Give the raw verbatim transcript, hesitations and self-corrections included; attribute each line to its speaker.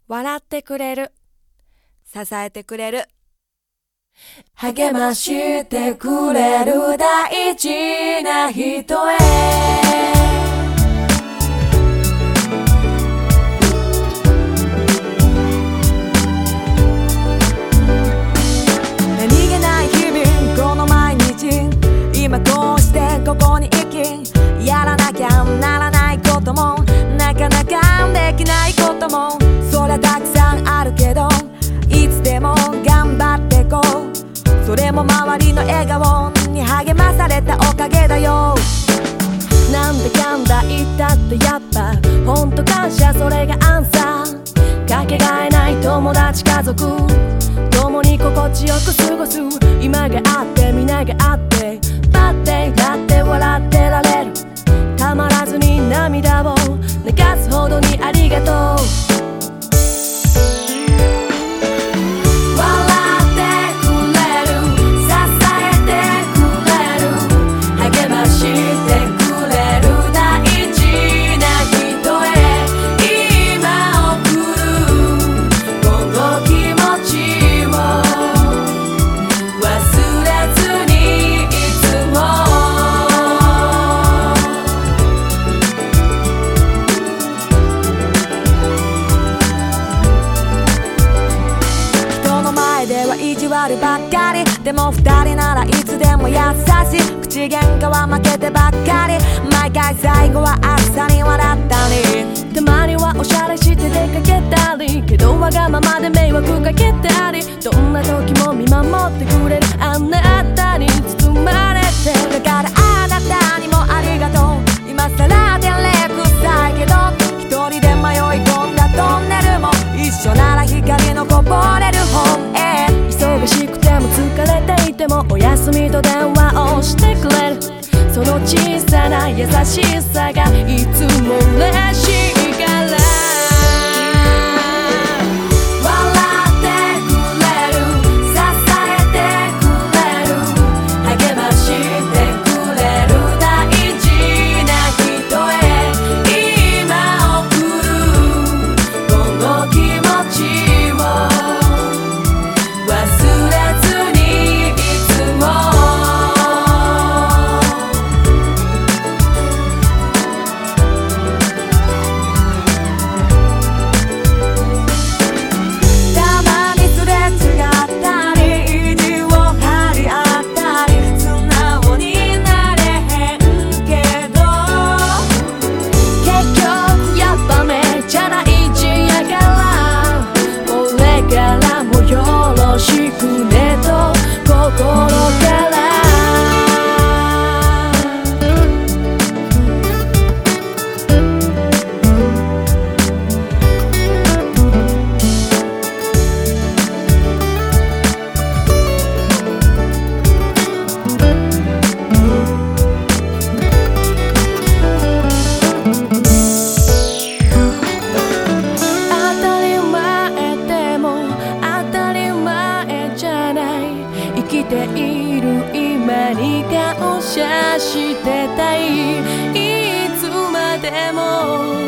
Speaker 1: 笑ってくれる、支えてくれる、
Speaker 2: 励ましてくれる大事な人へ。
Speaker 3: 何気ない日々、この毎日、今こうしてここに生き、やらなきゃならないこともなかなかできないこともそりゃたくさんあるけど、いつでも頑張ってこう。それも周りの笑顔に励まされたおかげだよ。
Speaker 2: なんだかんだ言ったってやっぱほんと感謝、それがアンサー。かけがえない友達家族、共に心地よく過ごす。今があって皆があって、待ってだって笑ってられる。たまらずに涙を流すほどにありがとう。
Speaker 3: 意地悪ばっかりでも二人ならいつでも優しい。口喧嘩は負けてばっかり、毎回最後は暑さに笑ったり、
Speaker 2: たまにはおしゃれして出かけたり、けどわがままで迷惑かけたり、どんな時も見守ってくれるあなたに包まれて。
Speaker 3: だからあなたにもありがとう。今さら照れくさいけど、一人で迷い込んだトンネルも一緒なら光のこぼれる方へ。
Speaker 2: 忙しくても疲れていてもお休みと電話をしてくれる。その小さな優しさがいつも嬉しいから。生きている今に感謝してたい。いつまでも